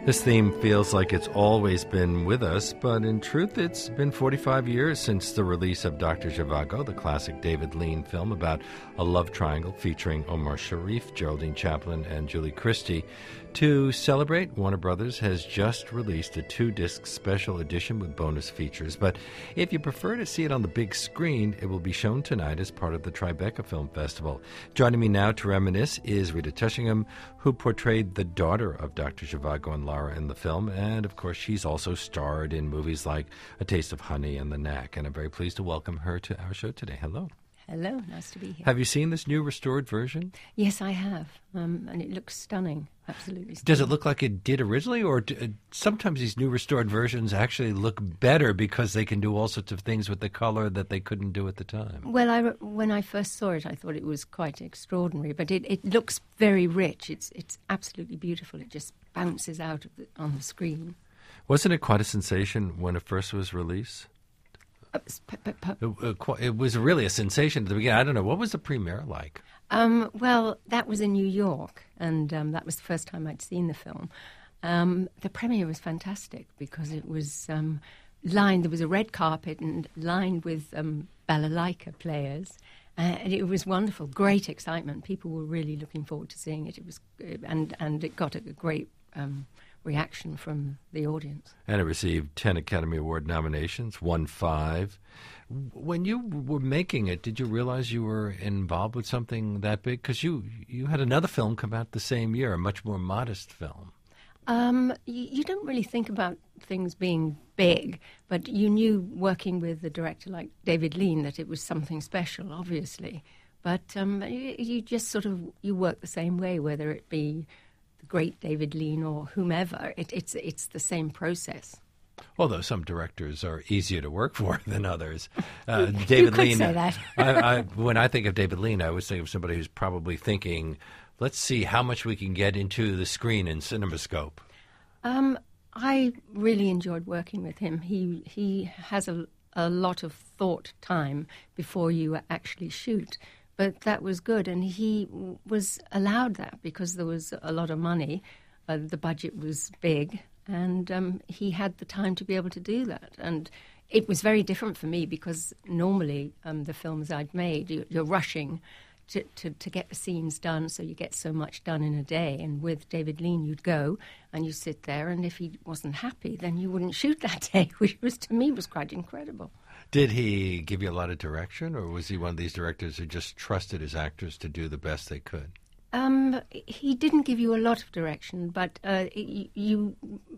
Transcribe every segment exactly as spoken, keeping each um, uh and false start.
This theme feels like it's always been with us, but in truth, it's been forty-five years since the release of Doctor Zhivago, the classic David Lean film about a love triangle featuring Omar Sharif, Geraldine Chaplin, and Julie Christie. To celebrate, Warner Brothers has just released a two-disc special edition with bonus features, but if you prefer to see it on the big screen, it will be shown tonight as part of the Tribeca Film Festival. Joining me now to reminisce is Rita Tushingham, who portrayed the daughter of Doctor Zhivago and Lara in the film, and of course she's also starred in movies like A Taste of Honey and The Knack, and I'm very pleased to welcome her to our show today. Hello. Hello, nice to be here. Have you seen this new restored version? Yes, I have, um, and it looks stunning, absolutely stunning. Does it look like it did originally, or do, uh, sometimes these new restored versions actually look better because they can do all sorts of things with the color that they couldn't do at the time? Well, I, when I first saw it, I thought it was quite extraordinary, but it, it looks very rich. It's it's absolutely beautiful. It just bounces out of the, on the screen. Wasn't it quite a sensation when it first was released? Uh, p- p- p- It, uh, it was really a sensation at the beginning. I don't know. What was the premiere like? Um, well, that was in New York, and um, that was the first time I'd seen the film. Um, the premiere was fantastic because it was um, lined, there was a red carpet and lined with um, balalaika players, uh, and it was wonderful, great excitement. People were really looking forward to seeing it. It was, and and it got a great um, reaction from the audience. And it received ten Academy Award nominations, won five. When you were making it, did you realize you were involved with something that big? Because you, you had another film come out the same year, a much more modest film. Um, you, you don't really think about things being big, but you knew working with a director like David Lean that it was something special, obviously. But um, you, you just sort of, you work the same way, whether it be the great David Lean or whomever. It, it's it's the same process. Although some directors are easier to work for than others. Uh, David you could Lean, say that. I, I, when I think of David Lean, I always think of somebody who's probably thinking, let's see how much we can get into the screen in CinemaScope. Um, I really enjoyed working with him. He he has a, a lot of thought time before you actually shoot. But that was good, and he w- was allowed that because there was a lot of money. Uh, the budget was big, and um, he had the time to be able to do that. And it was very different for me because normally um, the films I'd made, you, you're rushing to, to, to get the scenes done, so you get so much done in a day. And with David Lean, you'd go and you sit there, and if he wasn't happy, then you wouldn't shoot that day, which was to me was quite incredible. Did he give you a lot of direction, or was he one of these directors who just trusted his actors to do the best they could? Um, he didn't give you a lot of direction, but uh, y- you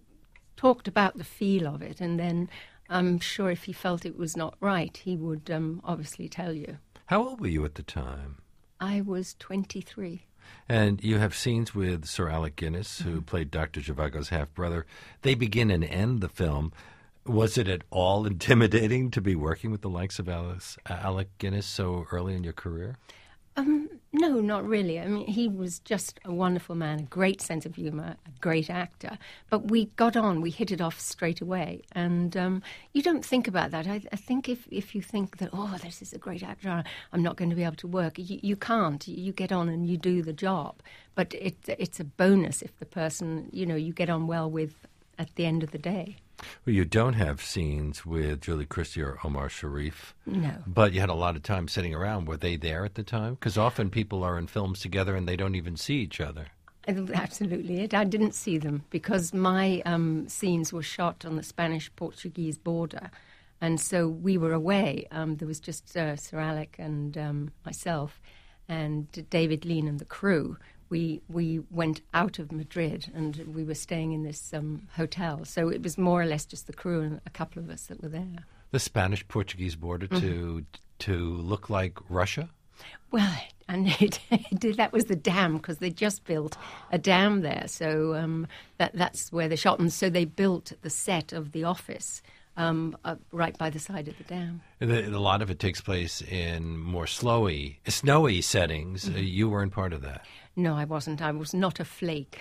talked about the feel of it, and then I'm sure if he felt it was not right, he would um, obviously tell you. How old were you at the time? I was twenty-three. And you have scenes with Sir Alec Guinness, who mm-hmm. played Doctor Zhivago's half-brother. They begin and end the film. Was it at all intimidating to be working with the likes of Alice, Alec Guinness so early in your career? Um, no, not really. I mean, he was just a wonderful man, a great sense of humour, a great actor. But we got on, we hit it off straight away. And um, you don't think about that. I, I think if, if you think that, oh, this is a great actor, I'm not going to be able to work, you, you can't. You get on and you do the job. But it, it's a bonus if the person, you know, you get on well with at the end of the day. Well, you don't have scenes with Julie Christie or Omar Sharif. No. But you had a lot of time sitting around. Were they there at the time? Because often people are in films together and they don't even see each other. Absolutely. It. I didn't see them because my um, scenes were shot on the Spanish-Portuguese border. And so we were away. Um, there was just uh, Sir Alec and um, myself and David Lean and the crew. We we went out of Madrid and we were staying in this um, hotel. So it was more or less just the crew and a couple of us that were there. The Spanish-Portuguese border to mm-hmm. to look like Russia? Well, and it, it did, that was the dam because they just built a dam there. So um, that that's where they shot. And so they built the set of The Office um, uh, right by the side of the dam. The, a lot of it takes place in more slowy, snowy settings. Mm-hmm. Uh, you weren't part of that. No, I wasn't. I was not a flake.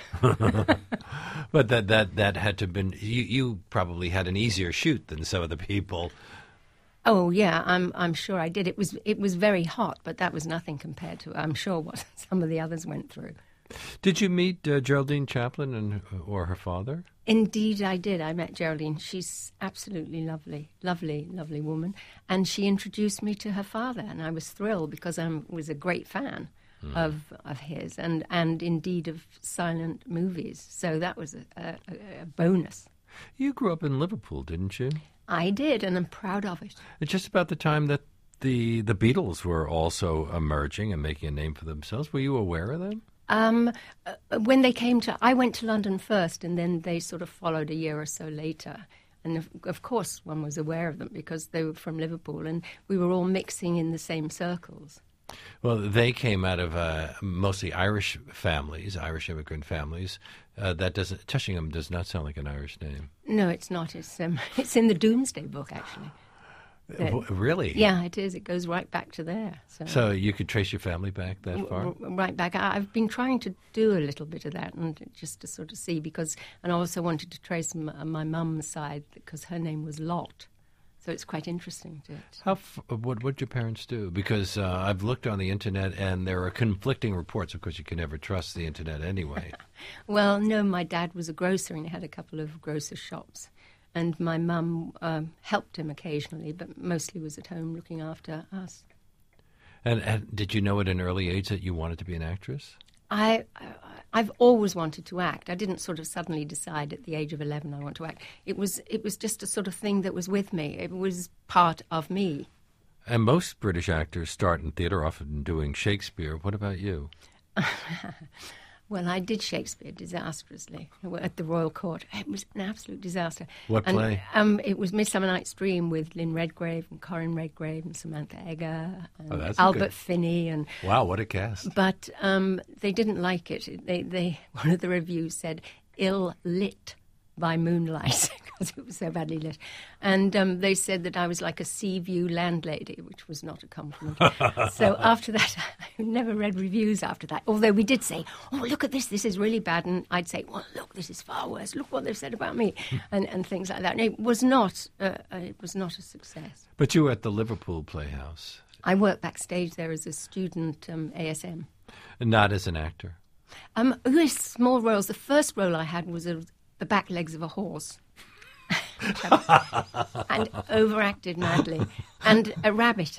But that, that, that had to have been, you, you probably had an easier shoot than some of the people. Oh yeah, I'm I'm sure I did. It was it was very hot, but that was nothing compared to I'm sure what some of the others went through. Did you meet uh, Geraldine Chaplin and or her father? Indeed, I did. I met Geraldine. She's absolutely lovely, lovely, lovely woman. And she introduced me to her father, and I was thrilled because I was a great fan mm. of of his and, and indeed of silent movies. So that was a, a, a bonus. You grew up in Liverpool, didn't you? I did, and I'm proud of it. It's just about the time that the, the Beatles were also emerging and making a name for themselves. Were you aware of them? Um, uh, when they came to, I went to London first, and then they sort of followed a year or so later. And of, of course, one was aware of them because they were from Liverpool, and we were all mixing in the same circles. Well, they came out of uh, mostly Irish families, Irish immigrant families. Uh, that doesn't Tushingham does not sound like an Irish name. No, it's not. It's um, it's in the Doomsday Book, actually. W- really? Yeah, it is. It goes right back to there. So, so you could trace your family back that far? R- right back. I- I've been trying to do a little bit of that, and just to sort of see, because, and I also wanted to trace m- my mum's side because her name was Lot. So it's quite interesting to. How f- what what did your parents do? Because uh, I've looked on the internet and there are conflicting reports. Of course, you can never trust the internet anyway. Well, no, my dad was a grocer and he had a couple of grocer shops, and my mum um, helped him occasionally, but mostly was at home looking after us. And, and did you know at an early age that you wanted to be an actress? I, I, I've always wanted to act. I didn't sort of suddenly decide at the age of eleven I want to act. It was it was just a sort of thing that was with me. It was part of me. And most British actors start in theatre, often doing Shakespeare. What about you? Well, I did Shakespeare disastrously at the Royal Court. It was an absolute disaster. What and, play? Um, it was Midsummer Night's Dream with Lynn Redgrave and Corinne Redgrave and Samantha Egger and oh, Albert good... Finney. And wow, what a cast! But um, they didn't like it. They, they, one of the reviews said, "Ill lit by moonlight," because it was so badly lit. And um, they said that I was like a sea view landlady, which was not a compliment. So after that, I never read reviews after that. Although we did say, "Oh, look at this, this is really bad." And I'd say, "Well, look, this is far worse. Look what they've said about me," and, and things like that. And it was not, uh, it was not a success. But you were at the Liverpool Playhouse. I worked backstage there as a student, um, A S M. Not as an actor? Um, yes, small roles. The first role I had was a the back legs of a horse and overacted madly, and a rabbit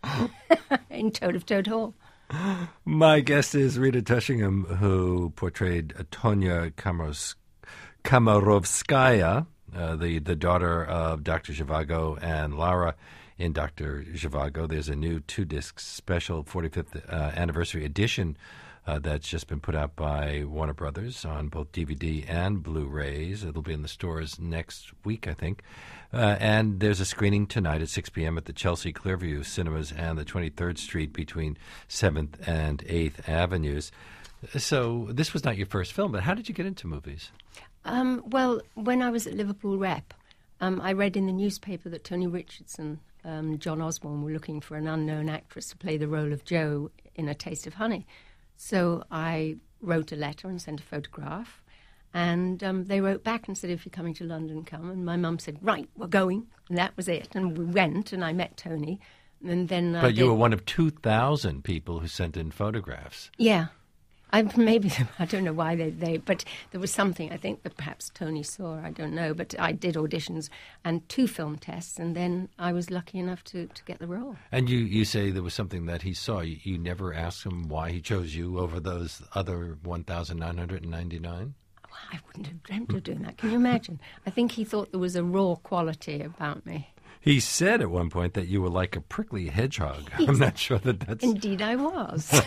in Toad of Toad Hall. My guest is Rita Tushingham, who portrayed Tonya Kamaros- Kamarovskaya, uh, the, the daughter of Doctor Zhivago and Lara in Doctor Zhivago. There's a new two-disc special forty-fifth uh, anniversary edition Uh, that's just been put out by Warner Brothers on both D V D and Blu-rays. It'll be in the stores next week, I think. Uh, and there's a screening tonight at six p.m. at the Chelsea Clearview Cinemas and the twenty-third Street between seventh and eighth Avenues. So this was not your first film, but how did you get into movies? Um, well, when I was at Liverpool Rep, um, I read in the newspaper that Tony Richardson and um, John Osborne were looking for an unknown actress to play the role of Jo in A Taste of Honey. So I wrote a letter and sent a photograph, and um, they wrote back and said, "If you're coming to London, come." And my mum said, "Right, we're going." And that was it. And we went, and I met Tony. And then But I you did... were one of two thousand people who sent in photographs. Yeah. I, maybe, I don't know why they, they, but there was something I think that perhaps Tony saw, I don't know, but I did auditions and two film tests, and then I was lucky enough to, to get the role. And you, you say there was something that he saw. You, you never asked him why he chose you over those other one thousand nine hundred ninety-nine? Well, I wouldn't have dreamt of doing that. Can you imagine? I think he thought there was a raw quality about me. He said at one point that you were like a prickly hedgehog. I'm not sure that that's... Indeed I was.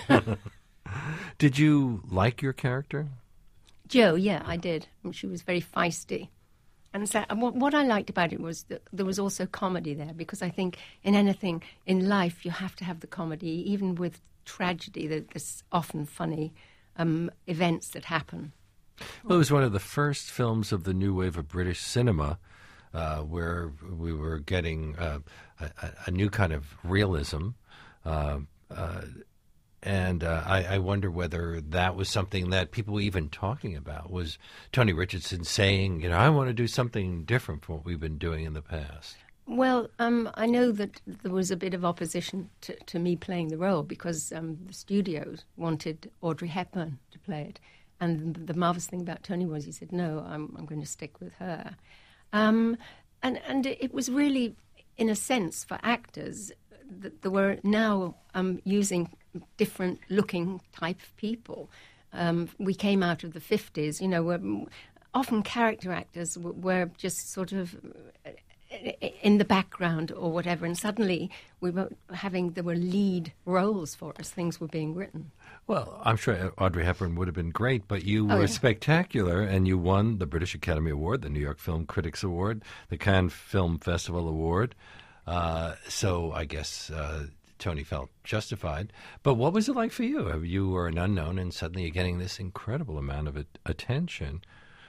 Did you like your character? Jo, yeah, I did. She was very feisty. And so what, what I liked about it was that there was also comedy there, because I think in anything in life you have to have the comedy, even with tragedy. There's often funny um, events that happen. Well, it was one of the first films of the new wave of British cinema uh, where we were getting uh, a, a new kind of realism. Uh, uh, and uh, I, I wonder whether that was something that people were even talking about, was Tony Richardson saying, you know, I want to do something different from what we've been doing in the past. Well, um, I know that there was a bit of opposition to, to me playing the role because um, the studios wanted Audrey Hepburn to play it. And the marvellous thing about Tony was he said, no, I'm, I'm going to stick with her. Um, and, and it was really, in a sense, for actors, that they were now um, using different looking type of people. Um, we came out of the fifties, you know, where often character actors w- were just sort of in the background or whatever, and suddenly we were having, there were lead roles for us, things were being written. Well, I'm sure Audrey Hepburn would have been great, but you Oh, were yeah. spectacular, and you won the British Academy Award, the New York Film Critics Award, the Cannes Film Festival Award. Uh, so I guess uh, Tony felt justified. But what was it like for you? You were an unknown, and suddenly you're getting this incredible amount of it, attention.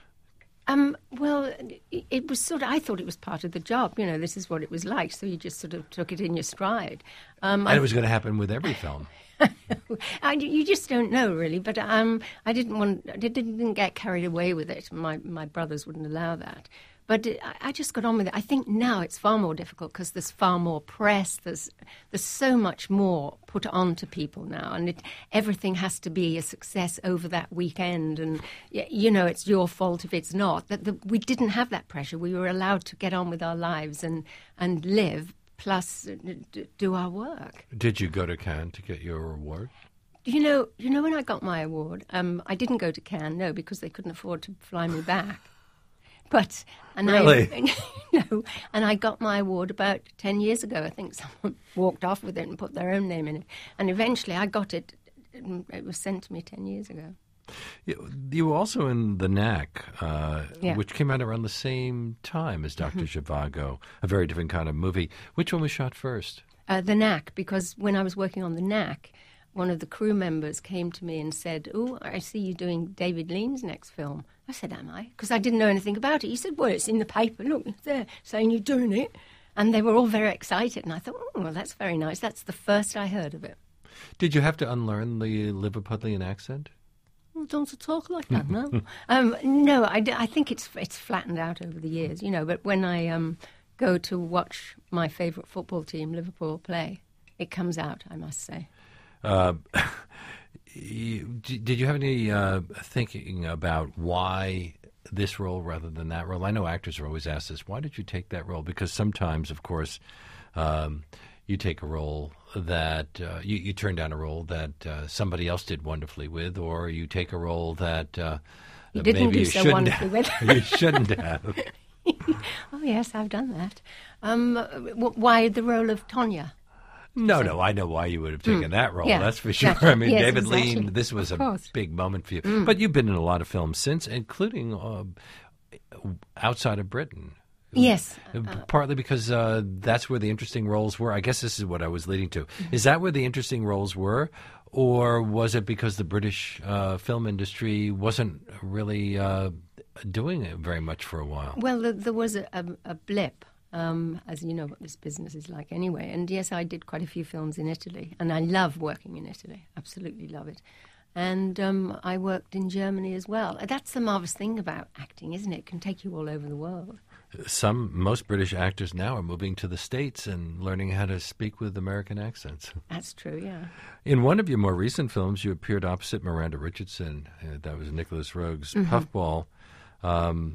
Um, well, it, it was sort of, I thought it was part of the job, you know, this is what it was like, so you just sort of took it in your stride. Um, And I, it was going to happen with every film. I, you just don't know, really, but um, I didn't want, I didn't, didn't get carried away with it. My, my brothers wouldn't allow that. But it, I just got on with it. I think now it's far more difficult because there's far more press. There's there's so much more put on to people now, and it, everything has to be a success over that weekend. And y- you know, it's your fault if it's not. That the, we didn't have that pressure. We were allowed to get on with our lives and and live, plus d- do our work. Did you go to Cannes to get your award? You know, you know when I got my award, um, I didn't go to Cannes, no, because they couldn't afford to fly me back. But and Really? I, no, and I got my award about ten years ago. I think someone walked off with it and put their own name in it, and eventually I got it. It was sent to me ten years ago. You, you were also in The Knack, uh, Yeah. which came out around the same time as Doctor Zhivago, a very different kind of movie. Which one was shot first? Uh, the Knack, because when I was working on The Knack, one of the crew members came to me and said, "Oh, I see you doing David Lean's next film." I said, "Am I?" Because I didn't know anything about it. He said, "Well, it's in the paper. Look, it's there, saying you're doing it." And they were all very excited. And I thought, "Oh, well, that's very nice." That's the first I heard of it. Did you have to unlearn the Liverpudlian accent? Well, don't talk like that, no. um, no, I, d- I think it's it's flattened out over the years, you know. But when I um, go to watch my favourite football team, Liverpool, play, it comes out, I must say. Uh, you, did you have any uh, thinking about why this role rather than that role? I know actors are always asked this. Why did you take that role? Because sometimes, of course, um, you take a role that uh, you, you turn down a role that uh, somebody else did wonderfully with, or you take a role that uh, You didn't maybe do you so shouldn't wonderfully have. with. You shouldn't have. Oh, yes, I've done that. Um, w- why the role of Tonya? No, no, I know why you would have taken that role. Yeah, that's for sure. exactly. I mean, Yes, David exactly. Lean, this was Of a course. big moment for you. But you've been in a lot of films since, including uh, outside of Britain. Yes. Uh, Partly because uh, that's where the interesting roles were. I guess this is what I was leading to. Is that where the interesting roles were? Or was it because the British uh, film industry wasn't really uh, doing it very much for a while? Well, there, there was a, a, a blip, um, as you know what this business is like anyway. And yes, I did quite a few films in Italy, and I love working in Italy. Absolutely love it. And um, I worked in Germany as well. That's the marvellous thing about acting, isn't it? It can take you all over the world. Some, most British actors now are moving to the States and learning how to speak with American accents. That's true, yeah. In one of your more recent films, you appeared opposite Miranda Richardson. Uh, that was Nicholas Roeg's Puffball. Um,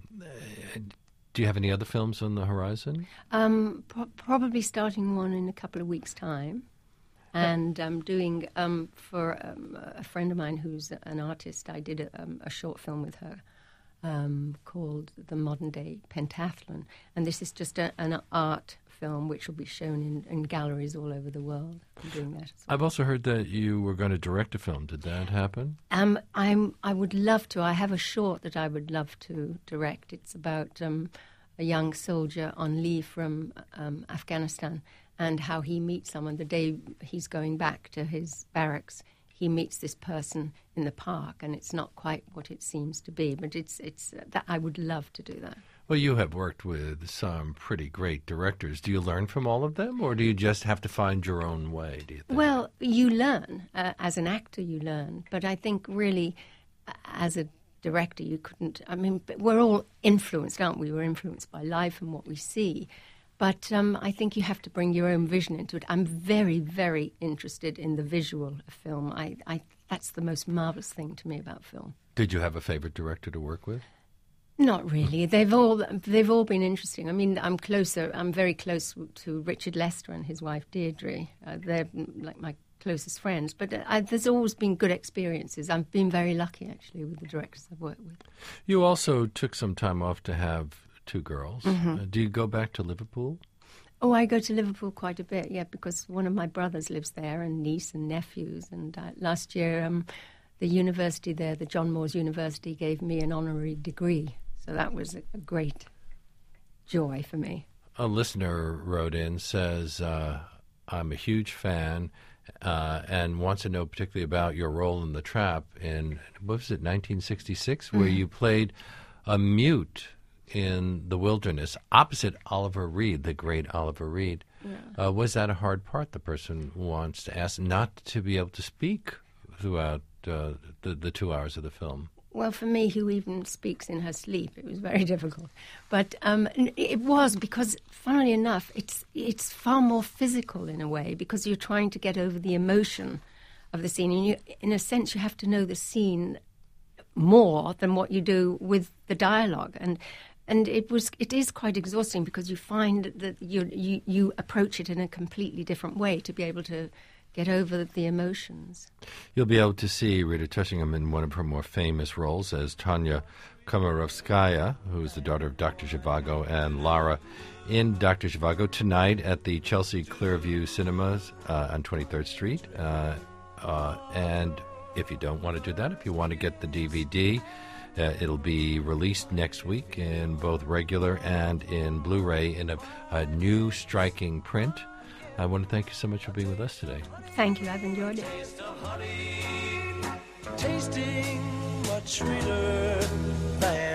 do you have any other films on the horizon? Um, pro- probably starting one in a couple of weeks' time. And I'm doing, um, for um, a friend of mine who's an artist, I did a, um, a short film with her um, called The Modern Day Pentathlon. And this is just a, an art film which will be shown in, in galleries all over the world. I'm doing that as well. I've also heard that you were going to direct a film. Did that happen? Um, I'm, I would love to. I have a short that I would love to direct. It's about um, a young soldier on leave from um, Afghanistan and how he meets someone. The day he's going back to his barracks, he meets this person in the park, and it's not quite what it seems to be. But it's it's uh, that I would love to do that. Well, you have worked with some pretty great directors. Do you learn from all of them, or do you just have to find your own way, do you think? Well, you learn. Uh, as an actor, you learn. But I think really, uh, as a director, you couldn't... I mean, but we're all influenced, aren't we? We're influenced by life and what we see. But um, I think you have to bring your own vision into it. I'm very, very interested in the visual of film. I, I, that's the most marvelous thing to me about film. Did you have a favorite director to work with? Not really. They've all they've all been interesting. I mean, I'm closer. I'm very close to Richard Lester and his wife Deirdre. Uh, they're like my closest friends. But I, there's always been good experiences. I've been very lucky, actually, with the directors I've worked with. You also took some time off to have two girls. Mm-hmm. Uh, do you go back to Liverpool? Oh, I go to Liverpool quite a bit, yeah, because one of my brothers lives there, and niece and nephews. And uh, last year, um, the university there, the John Moores University, gave me an honorary degree. So that was a, a great joy for me. A listener wrote in, says, uh, I'm a huge fan uh, and wants to know particularly about your role in The Trap in, what was it, nineteen sixty-six, where Mm-hmm. you played a mute in the wilderness opposite Oliver Reed, the great Oliver Reed. Yeah. Uh, was that a hard part, the person wants to ask, not to be able to speak throughout uh, the, the two hours of the film? Well, for me, who even speaks in her sleep, it was very difficult. But um, it was because, funnily enough, it's it's far more physical in a way because you're trying to get over the emotion of the scene. And you, in a sense, you have to know the scene more than what you do with the dialogue. And and it was it is quite exhausting because you find that you you, you approach it in a completely different way to be able to get over the emotions. You'll be able to see Rita Tushingham in one of her more famous roles as Tanya Komarovskaya, who is the daughter of Doctor Zhivago, and Lara in Doctor Zhivago tonight at the Chelsea Clearview Cinemas uh, on twenty-third Street. Uh, uh, and if you don't want to do that, if you want to get the D V D, uh, it'll be released next week in both regular and in Blu-ray in a, a new striking print. I want to thank you so much for being with us today. Thank you. I've enjoyed it. Taste of honey, tasting much sweeter than